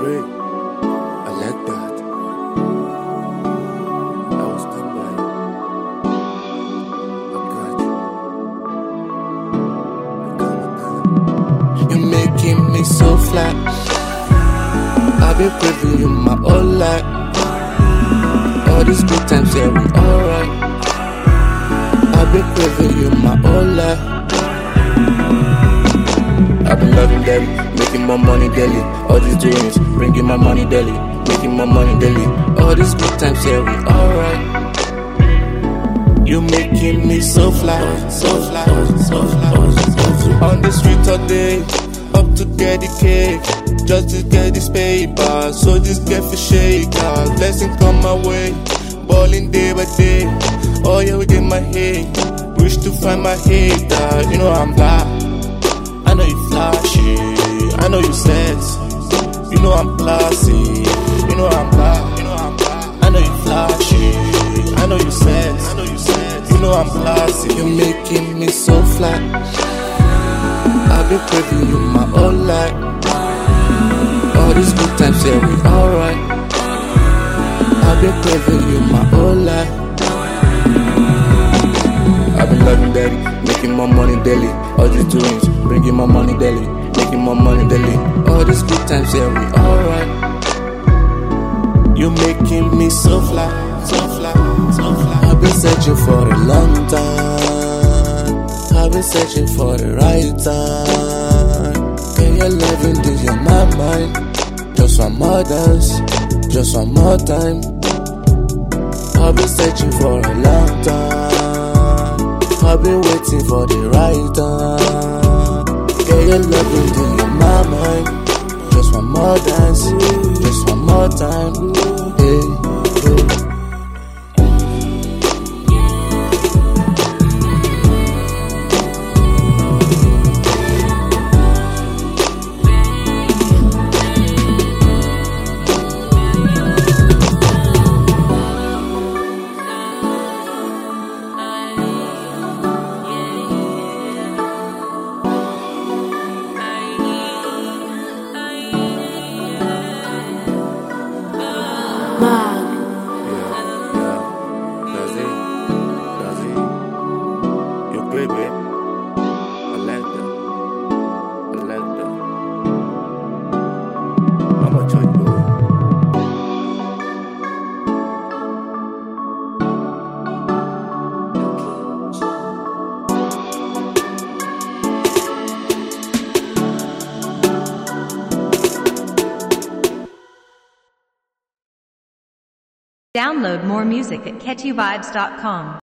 great. I like that. I will stand by you. I got you. I got my time. You're making me so flat. I've been craving you my whole life. All these good times, yeah, we alright. I've been craving you my whole life. I've been loving daily, making more money daily. All these dreams, bringing my money daily, making more money daily. All these good times, yeah, we alright. You making me so fly, so fly, so fly, so fly. On the street all day, up to get the cake, just to get this paper. So this get for shaker, blessing come my way, balling day by day. Oh yeah, within my head, wish to find my hater. You know I'm black. I know you flashy, I know you sexy. You know I'm classy, you know I'm black. I know you flashy, I know you sexy. You know I'm classy. You're making me so flat. I've been craving you my whole life. All these good times, yeah, we alright. I've been craving you my whole life. I've been loving daily, making more money daily. All these doings, bringing my money daily, making more money daily. All these good times, yeah, we alright. You making me so fly, so fly, so fly. I've been searching for a long time. I've been searching for the right time. Can your loving this on my mind? Just one more dance, just one more time. I've been searching for a long time. I've been waiting for the right time. Get your loving in my mind. Just one more dance, just one more time. Hey, hey. You're great, babe. I like that. I like that. I'm a church boy. Download more music at catchyvibes.com.